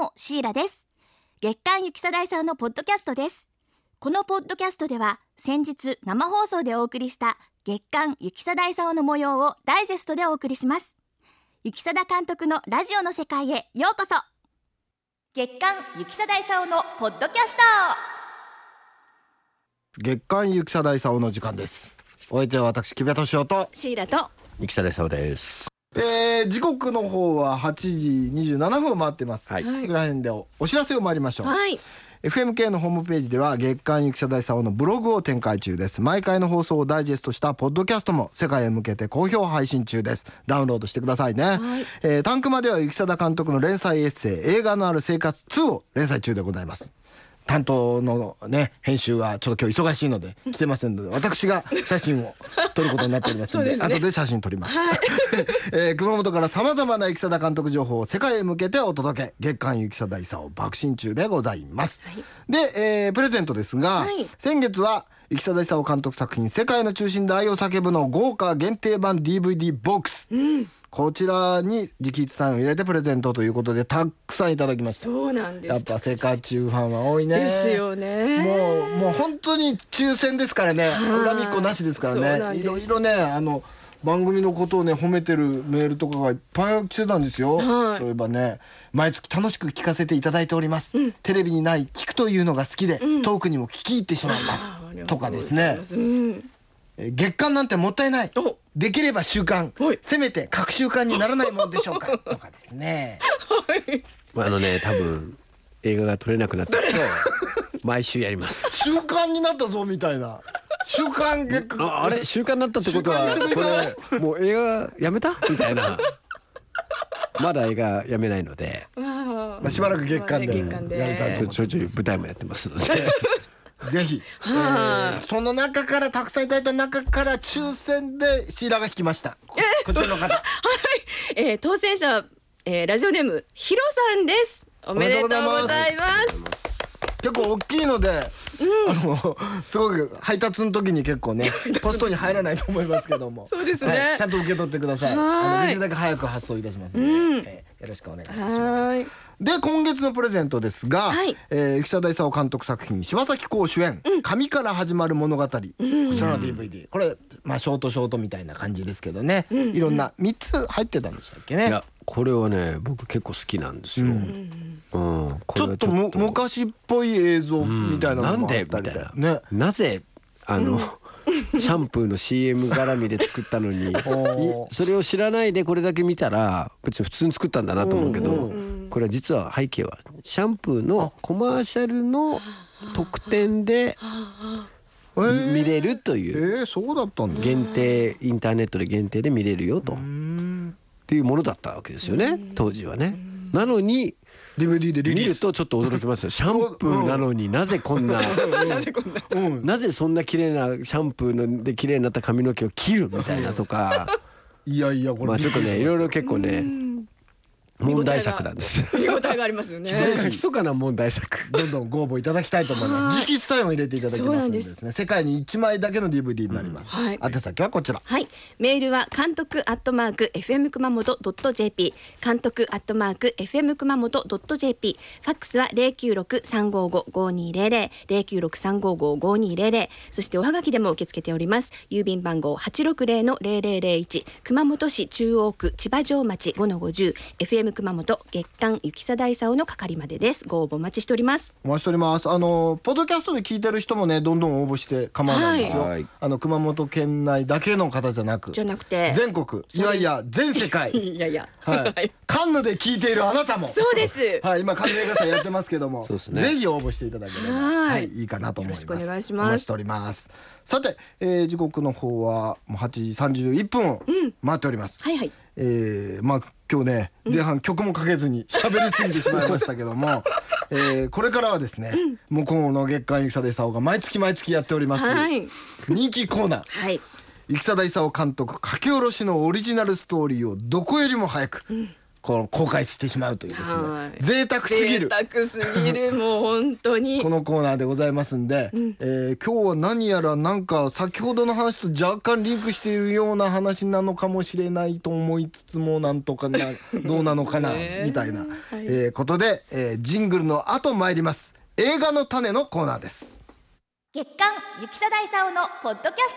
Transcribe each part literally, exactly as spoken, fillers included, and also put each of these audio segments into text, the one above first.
もシーラです。月刊ゆきさだいさんのポッドキャストです。このポッドキャストでは先日生放送でお送りした月刊ゆきさだいさんの模様をダイジェストでお送りします。ゆきさだ監督のラジオの世界へようこそ。月刊ゆきさだいさんのポッドキャスト。 月刊ゆきさだいさんの時間です。お相手は私木部敏夫とシーラとゆきさだいさんです。 えー、時刻の方ははちじにじゅうななふんを回ってます。 はい、 ここら辺で お, お知らせを参りましょう。 はい、 エフエムケー のホームページでは月刊ゆきさだいさんのブログを展開中です。毎回の放送をダイジェストしたポッドキャストも世界へ向けて好評配信中です。ダウンロードしてくださいね。 はい、 えー、タンクマではゆきさだ監督の連載エッセイ映画のある生活ツーを連載中でございます。担当のね編集はちょっと今日忙しいので来てませんので私が写真を撮ることになっておりますので、 そうですね、 後で写真撮ります、 はいえー、熊本からさまざまなゆきさだ監督情報を世界へ向けてお届け、月刊ゆきさだいさんを爆心中でございます、はい、で、えー、プレゼントですが、はい、先月はゆきさだいさん監督作品世界の中心で愛を叫ぶの豪華限定版 ディーブイディー ボックス、うん、こちらに直筆サインを入れてプレゼントということでたくさんいただきました。 そうなんです。 やっぱ世界中ファンは多いね。ですよね。もうもう本当に抽選ですからね。恨みっこなしですからね。いろいろねあの番組のことをね褒めてるメールとかがいっぱい来てたんですよ。はい、そういえばね毎月楽しく聞かせていただいております。うん、テレビにない聞くというのが好きで、うん、トークにも聞き入ってしまいます。とかですね。うん月刊なんてもったいない、できれば週刊、せめて各週刊にならないもんでしょうかとかですね、 はい、あのね多分映画が撮れなくなったら毎週やります。 週刊になったぞみたいな。週刊月刊あ, あれ週刊になったってことはこれもう映画やめたみたいな。まだ映画やめないので、 まあ、しばらく月刊でやりたいと思います。 ちょいちょい舞台もやってますのでぜひ、えー、その中からたくさんいただいた中から抽選でシーラが引きました。 こ, こちらの方はい、 えー、当選者、えー、ラジオネームヒロさんです。おめでとうございます。 結構大きいので、うん、あのすごく配達の時に結構ねポストに入らないと思いますけどもそうですね、 はい、ちゃんと受け取ってください。あのできるだけ早く発送いたしますので、うんえー、よろしくお願いいたします。で今月のプレゼントですが、はいえー、ゆきさだいさん監督作品柴咲コウ主演、うん、紙から始まる物語、うん、こちらの ディーブイディー これ、まあ、ショートショートみたいな感じですけどね、うん、いろんなみっつ入ってたんでしたっけね。 いやこれはね僕結構好きなんですよ、うんうん、 ちょっとも昔っぽい映像みたいなのもあったりで、うん、 なんで、ね、なぜあの、うんシャンプーの シーエム 絡みで作ったのにそれを知らないでこれだけ見たら別に普通に作ったんだなと思うけど、うんうん、これは実は背景はシャンプーのコマーシャルの特典で見れるという、 えー、そうだったんだ。 限定インターネットで限定で見れるよとっていうものだったわけですよね当時はね。なのにディーブイディー でリリース見るとちょっと驚きますよ。シャンプーなのになぜこんななぜこんな、うん、なぜそんな綺麗なシャンプーので綺麗になった髪の毛を切るみたいなとかいやいやこれまあちょっとねいろいろ結構ね問題作なんです。 見応えがありますよね。 密かな問題作どんどんご応募いただきたいと思います。直筆サインを入れていただきますのでですね、世界にいちまいだけの ディーブイディー になります、うんはい、宛先はこちら。 はい、メールは監督アットマーク エフエム 熊本 ドット ジェーピー 監督アットマーク エフエム 熊本 ドット ジェーピー ファックスは ゼロきゅうろく さんごご ごにゼロゼロ ゼロきゅうろく さんごご ごにゼロゼロ、そしておはがきでも受け付けております。郵便番号 はちろくゼロのゼロゼロゼロいち 熊本市中央区千葉城町 ごのごじゅう エフエム 熊本月刊ゆきさだいさんの係までです。ご応募お待ちしております。 お待ちしております。あのポッドキャストで聞いてる人もねどんどん応募して構わないんですよ、はい、あの熊本県内だけの方じゃなくじゃなくて全国いやいや全世界いやいや、 はい、カンヌで聞いているあなたもそうです、 はい、今カンヌ映画祭やってますけども、 そうですね、 ぜひ応募していただければはい、はい、いいかなと思います。 よろしくお願いします。 お待ちしております。さて、えー、時刻の方はもうはちじさんじゅういっぷんを回っております、うん、はいはい、えー、まあ今日ね前半曲もかけずに喋りすぎてしまいましたけども、えー、これからはですね、うん、もう今後の月刊ゆきさだいさんが毎月毎月やっております、はい、人気コーナー、はい、ゆきさだいさん監督書き下ろしのオリジナルストーリーをどこよりも早く、うん、 この公開してしまうというですね、 はい、 贅沢すぎる贅沢すぎるもう本当にこのコーナーでございますんで、うん、えー、今日は何やらなんか先ほどの話と若干リンクしているような話なのかもしれないと思いつつもなんとかなどうなのかなみたいな、はい、えー、ことで、えー、ジングルの後参ります。映画の種のコーナーです。 月刊ゆきさだいさおのポッドキャスト。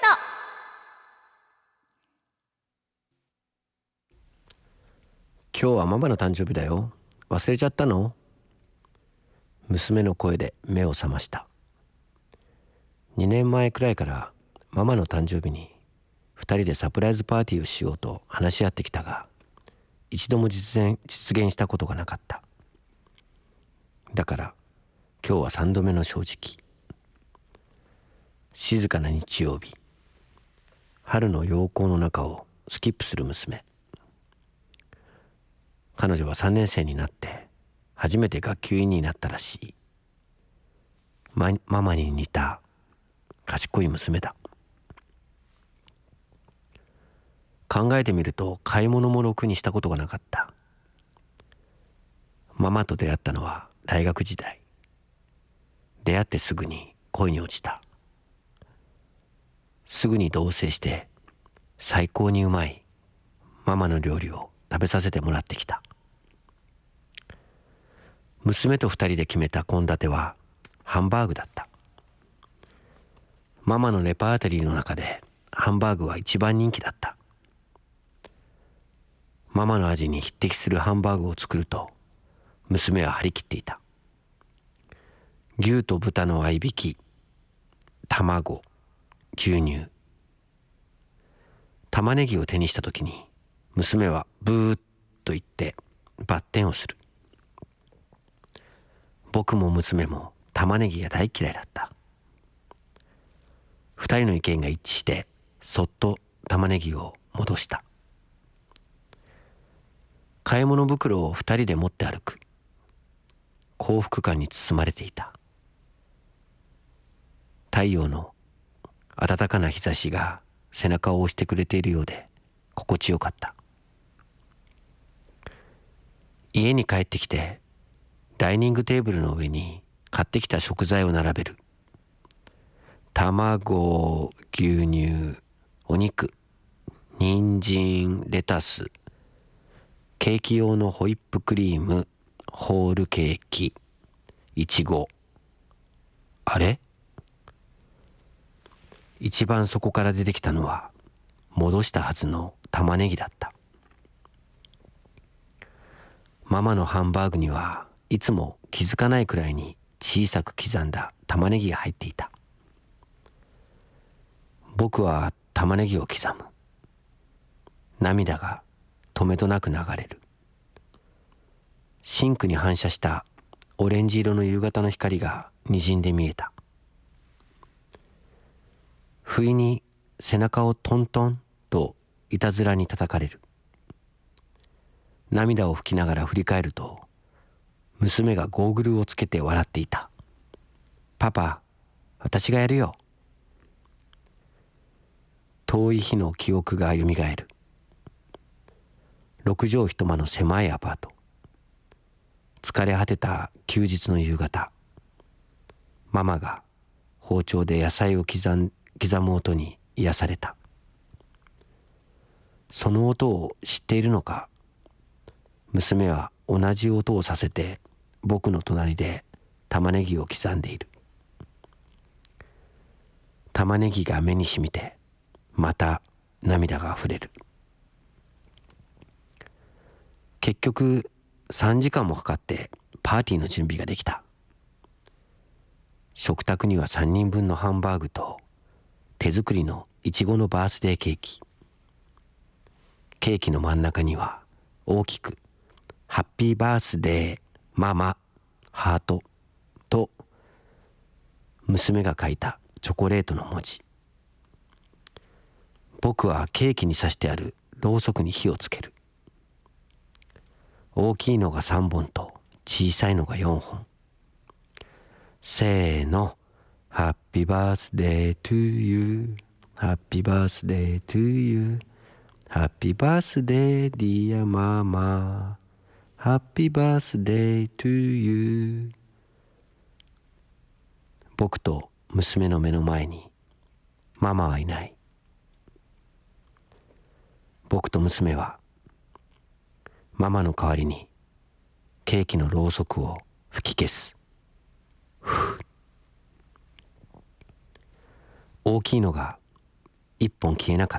今日はママの誕生日だよ。忘れちゃったの？娘の声で目を覚ました。にねんまえくらいからママの誕生日にふたりでサプライズパーティーをしようと話し合ってきたが、一度も実現、実現したことがなかった。だから今日はさんどめの正直。静かな日曜日、春の陽光の中をスキップする娘。彼女はさんねん生になって初めて学級委員になったらしい。ま、ママに似た賢い娘だ。考えてみると買い物もろくにしたことがなかった。ママと出会ったのは大学時代。出会ってすぐに恋に落ちた。すぐに同棲して最高にうまいママの料理を食べさせてもらってきた。娘と二人で決めた献立はハンバーグだった。ママのレパートリーの中でハンバーグは一番人気だった。ママの味に匹敵するハンバーグを作ると娘は張り切っていた。牛と豚の合いびき、卵、牛乳。玉ねぎを手にしたときに娘はブーッと言ってバッテンをする。僕も娘も玉ねぎが大嫌いだった。二人の意見が一致してそっと玉ねぎを戻した。買い物袋を二人で持って歩く。幸福感に包まれていた。太陽の暖かな日差しが背中を押してくれているようで心地よかった。家に帰ってきてダイニングテーブルの上に買ってきた食材を並べる。卵、牛乳、お肉、人参、レタス、ケーキ用のホイップクリーム、ホールケーキ、いちご。あれ？一番そこから出てきたのは戻したはずの玉ねぎだった。ママのハンバーグにはいつも気づかないくらいに小さく刻んだ玉ねぎが入っていた。僕は玉ねぎを刻む。涙が止めどなく流れる。シンクに反射したオレンジ色の夕方の光がにじんで見えた。不意に背中をトントンといたずらに叩かれる。涙を拭きながら振り返ると娘がゴーグルをつけて笑っていた。パパ、私がやるよ。遠い日の記憶がよみがえる。六畳一間の狭いアパート。疲れ果てた休日の夕方、ママが包丁で野菜を刻ん刻む音に癒された。その音を知っているのか、娘は同じ音をさせて僕の隣で玉ねぎを刻んでいる。玉ねぎが目にしみてまた涙があふれる。結局さんじかんもかかってパーティーの準備ができた。食卓にはさんにんぶんのハンバーグと手作りのいちごのバースデーケーキ。ケーキの真ん中には大きくハッピーバースデーママハートと娘が書いたチョコレートの文字。僕はケーキに刺してあるろうそくに火をつける。大きいのがさんぼんと小さいのがよんほん。せーの、ハッピーバースデートゥーユー、ハッピーバースデートゥーユー、ハッピーバースデーディアママ。 Happy birthday to you。 僕と娘の目の前にママはいない。僕と娘はママの代わりにケーキのろうそくを吹き消す。ふ大きいのが一本消えなかった。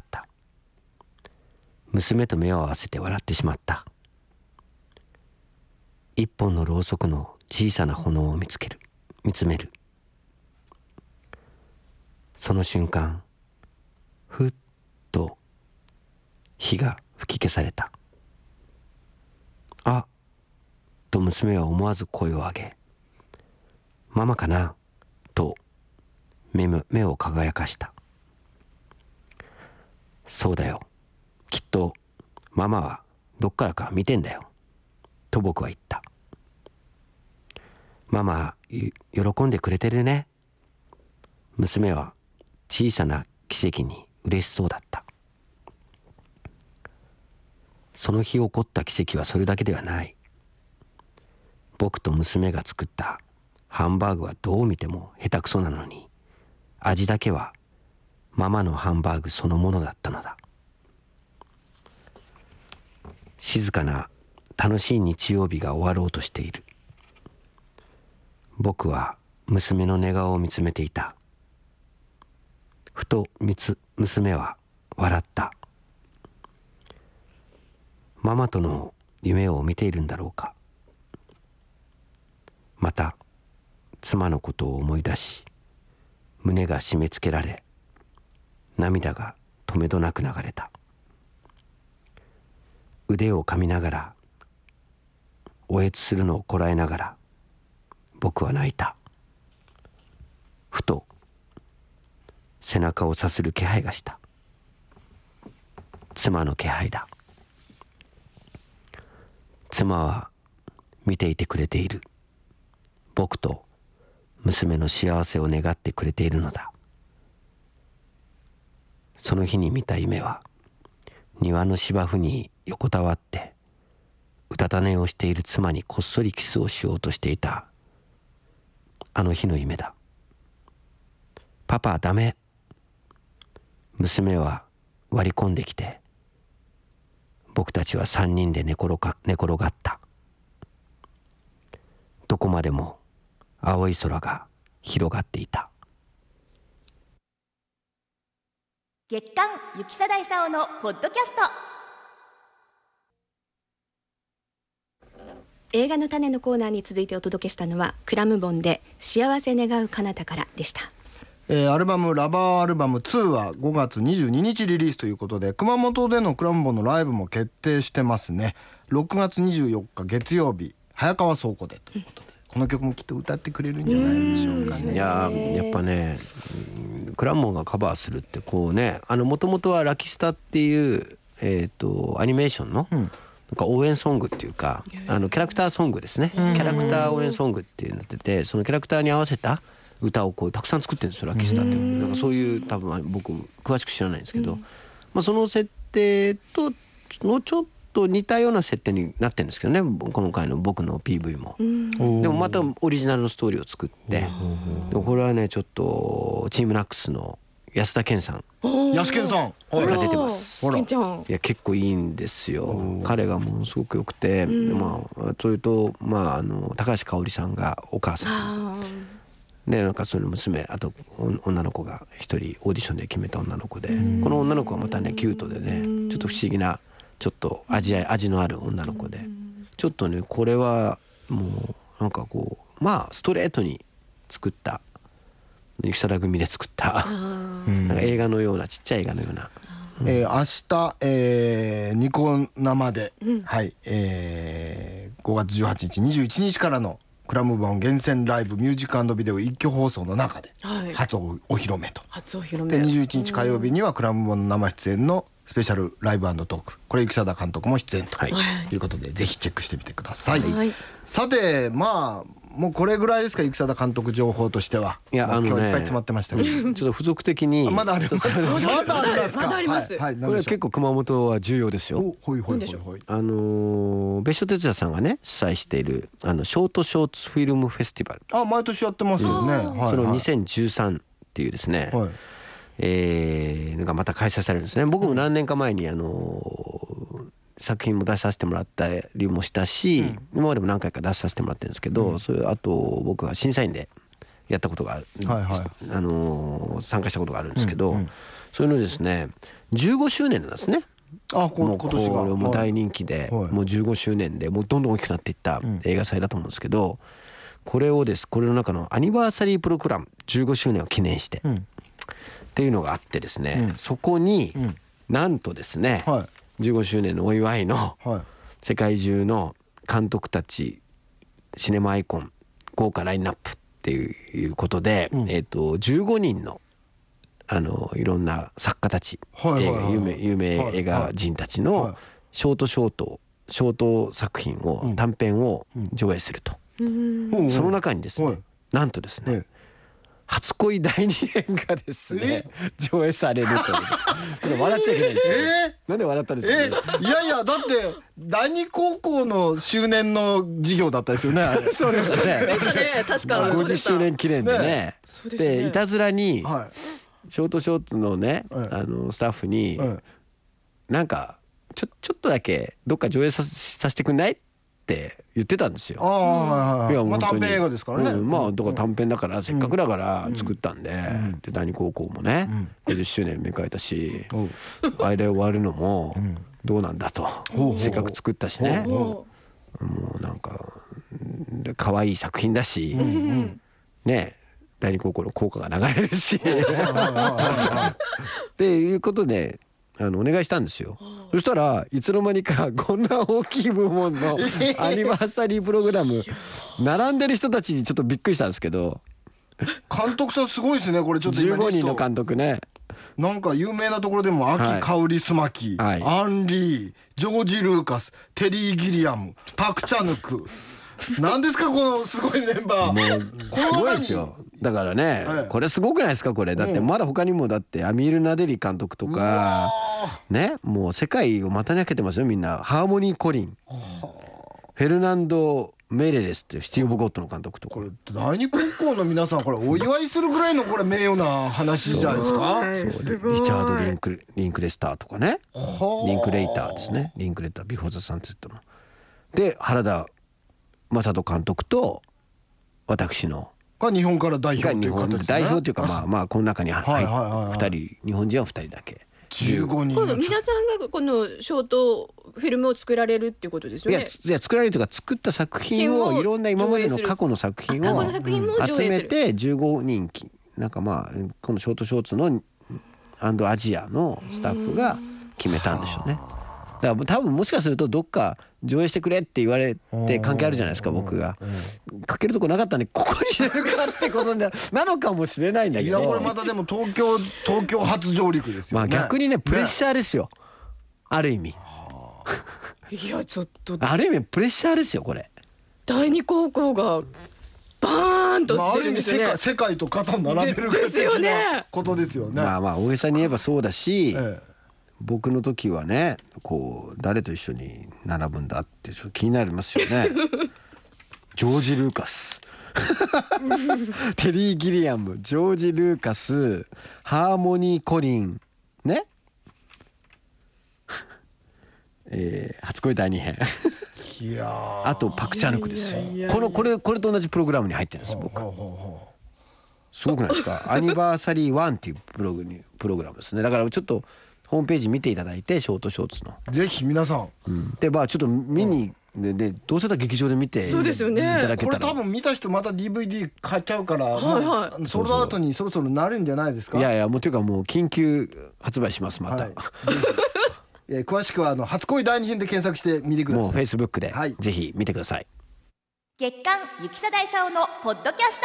娘と目を合わせて笑ってしまった。一本のろうそくの小さな炎を見つける見つめる。その瞬間、ふっと火が吹き消された。あっと娘は思わず声を上げ、ママかなと 目, 目を輝かした。そうだよ、きっとママはどっからか見てんだよと僕は言った。ママ喜んでくれてるね。娘は小さな奇跡に嬉しそうだった。その日起こった奇跡はそれだけではない。僕と娘が作ったハンバーグはどう見ても下手くそなのに、味だけはママのハンバーグそのものだったのだ。静かな楽しい日曜日が終わろうとしている。僕は娘の寝顔を見つめていた。ふとみつ娘は笑った。ママとの夢を見ているんだろうか。また妻のことを思い出し、胸が締め付けられ、涙がとめどなく流れた。腕を噛みながら、おえつするのをこらえながら、僕は泣いた。ふと背中をさする気配がした。妻の気配だ。妻は見ていてくれている。僕と娘の幸せを願ってくれているのだ。その日に見た夢は、庭の芝生に横たわってうたた寝をしている妻にこっそりキスをしようとしていたあの日の夢だ。パパダメ。娘は割り込んできて、僕たちは三人で寝転が、寝転がった。どこまでも青い空が広がっていた。 月刊雪貞勲のポッドキャスト。 映画の種のコーナーに続いてお届けしたのは、クラムボンで幸せ願う彼方からでした。 えー、アルバムラバーアルバムツーはごがつにじゅうににちリリースということで、熊本でのクラムボンのライブも決定してますね。ろくがつにじゅうよっか月曜日、早川倉庫でということで、この曲もきっと歌ってくれるんじゃないでしょうかね。 いややっぱね、クラムボンがカバーするってこうね、あの元々はラキスタっていう、えー、とアニメーションの、うん、なんか応援ソングっていうか、あのキャラクターソングですね。キャラクター応援ソングってなってて、そのキャラクターに合わせた歌をこうたくさん作ってるんですよ、ラキスタって。なんかそういう、多分僕詳しく知らないんですけど、うん、まあ、その設定とのちょっと似たような設定になってるんですけどね、今回の僕の ピーブイ も、うん、でもまたオリジナルのストーリーを作って、でもこれはねちょっとチームナックスの安田健さん安健さんが出てます。 ほら、いや結構いいんですよ。彼がものすごく良くて、うん、まあそれと、まあ、あの高橋香織さんがお母さんで、なんかその娘、あと女の子が一人オーディションで決めた女の子で、この女の子はまたねキュートでね、ちょっと不思議なちょっと味味のある女の子で、ちょっとねこれはもうなんかこう、まあストレートに作った雪貞組で作ったなんか映画のような、ちっちゃい映画のような、 うん、えー、明日、えー、ニコ生で、うん、はい、えー、ごがつじゅうはちにちにじゅういちにちからのクラムボン厳選ライブミュージック&ビデオ一挙放送の中で初 お,、はい、お披露目と。 初お披露目でにじゅういちにち火曜日にはクラムボンの生出演のスペシャルライブ&トーク、これ雪貞監督も出演ということで、はい、ぜひチェックしてみてください、はい、さて、まあもうこれぐらいですか、雪貞監督情報としては。 いや、あのね、 今日いっぱい詰まってましたけどちょっと付属的にまだあります。まだありますか。 まだあります。 はいはい、 これは結構熊本は重要ですよ。 お、ほいほいほいほい。 あのー、別所哲也さんがね主催しているあのショートショーツフィルムフェスティバル、 あ、毎年やってますよね。はいはい、 そのにせんじゅうさんっていうですね、はい、えー、のがまた開催されるんですね。僕も何年か前にあのー、作品も出させてもらったりもしたし、うん、今までも何回か出させてもらってるんですけど、うん、それあと僕は審査員でやったことがある、はいはい、あのー、参加したことがあるんですけど、うんうん、それのですねじゅうごしゅうねんなんですね。 あ、こもう今年がこれも大人気で、はい、もうじゅうごしゅうねんでもうどんどん大きくなっていった映画祭だと思うんですけど、うん、これをですこれの中のアニバーサリープログラムじゅうごしゅうねんを記念して、うん、っていうのがあってですね、うん、そこに、うん、なんとですね、はい、じゅうごしゅうねんのお祝いの世界中の監督たちシネマアイコン豪華ラインナップっていうことで、うん、えーとじゅうごにんのあのいろんな作家たち、はいはいはい、有名、有名映画人たちのショートショートショート作品を、うん、短編を上映すると、うん、その中にですね、はい、なんとですね、はい、初恋第二編がですね上映されるというちょっと笑っちゃいけないんですけど、えー、なんで笑ったんですかね、 えー、いやいやだって第二高校の周年の授業だったですよねそうですよね確かごじゅっしゅうねん記念で ね, ね, で, でいたずらに、はい、ショートショーツのね、はい、あのスタッフに、はい、なんかちょ, ちょっとだけどっか上映させてくんないって言ってたんですよ。 ああ、いや、まあ、短編映画ですからね、 うん、まあだから短編だからせっかくだから作ったんで、うん、で第二高校もね、うん、ごじゅっしゅうねん迎えたし、うん、あれ終わるのもどうなんだと、うん、せっかく作ったしね、もうなんか可愛い作品だし、うんうん、ね第二高校の校歌が流れるしっていうことであのお願いしたんですよ。そしたらいつの間にかこんな大きい部門のアニバーサリープログラム並んでる人たちにちょっとびっくりしたんですけど、 監督さんすごいですね。これちょっとじゅうごにんの監督ね、 なんか有名なところでも秋香りスマキ、はい、アンリー、ジョージ・ルーカス、テリー・ギリアム、パク・チャヌクなんですかこのすごいメンバー。 もうすごいですよ。だからね、はい、これすごくないですかこれ。だってまだ他にもだってアミール・ナデリ監督とかね、もう世界を股に開けてますよみんな。ハーモニー・コリン、フェルナンド・メレレスっていうシティ・オブ・ゴッドの監督とか。 これ第二高校の皆さんこれお祝いするぐらいのこれ名誉な話じゃないですか。 そうそうリチャード・リンク、リンクレスターとかね、リンクレイターですね。リンクレイタービフォーザ・サンセットので原田雅人監督と私のが日本から代表という形ですね。 代表というかまあまあこの中に入ってふたり、日本人はふたりだけじゅうごにん。 今度皆さんがこのショートフィルムを作られるっていうことですよね。 いや、いや作られるというか作った作品をいろんな今までの過去の作品を集めてじゅうごにんなんかまあこのショートショーツのアンドアジアのスタッフが決めたんでしょうね。だから多分もしかするとどっか上映してくれって言われて関係あるじゃないですか。僕がかけるとこなかったんでここに入れるかってことなのかもしれないんだけど、 いやこれまたでも東京東京初上陸ですよね。 まあ逆にねプレッシャーですよ、ね、ある意味いやちょっとある意味プレッシャーですよこれ。 第二高校がバーンと出るんですよね、 まあ、ある意味世界、世界と肩を並べるか的なことですよね。 まあまあ大げさに言えばそうだし、ええ僕の時はねこう誰と一緒に並ぶんだってちょっと気になりますよねジョージ・ルーカステリー・ギリアム、ジョージ・ルーカス、ハーモニー・コリンねえー、初恋第二編いやあとパク・チャヌクですよ。このこれこれと同じプログラムに入ってるんですよ僕。すごくないですかアニバーサリーワンっていうプログにプログラムですね。だからちょっとホームページ見ていただいてショートショーツのぜひ皆さん、 うん、でまあちょっと見に、うん、でどうせだったら劇場で見てそうですよね、いただけたらこれ多分見た人また ディーブイディー 買っちゃうから、はいはい、ソールドアウトにそろそろなるんじゃないですか。 いやいやもうというかもう緊急発売しますまた、はいえー、詳しくはあの初恋第二編で検索してみてください。 もうフェイスブックで、はい、ぜひ見てください。 月刊ゆきさだいさおのポッドキャスト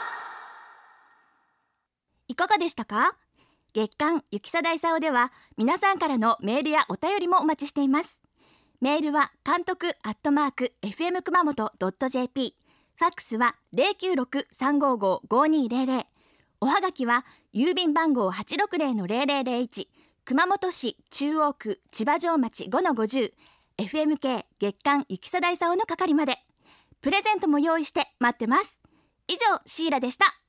いかがでしたか。月刊ゆきさだいさおでは皆さんからのメールやお便りもお待ちしています。メールは監督アットマーク エフエム 熊本 ドット ジェーピーファックスは ゼロきゅうろく さんごご ごにゼロゼロ、おはがきは郵便番号 はちろくゼロのゼロゼロゼロいち、熊本市中央区千葉城町 ごのごじゅう、エフエムケー 月刊ゆきさだいさおの係まで。プレゼントも用意して待ってます。以上、シーラでした。